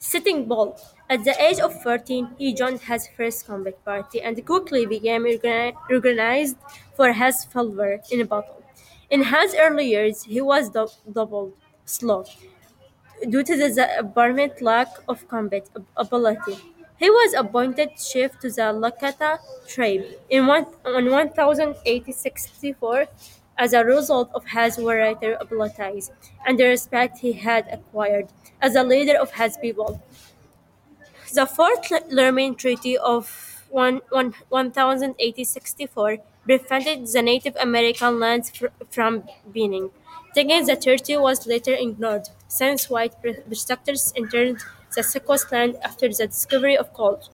Sitting Bull. At the age of 14, he joined his first combat party and quickly became organized for his favor in battle. In his early years, he was doubled slow due to the apparent lack of combat ability. He was appointed chief to the Lakota tribe in 1064 as a result of his warrior abilities and the respect he had acquired as a leader of his people. The Fourth Lerman Treaty of 1864 prevented the Native American lands from being taken. The treaty was later ignored since white protectors entered the Sequoia land after the discovery of gold.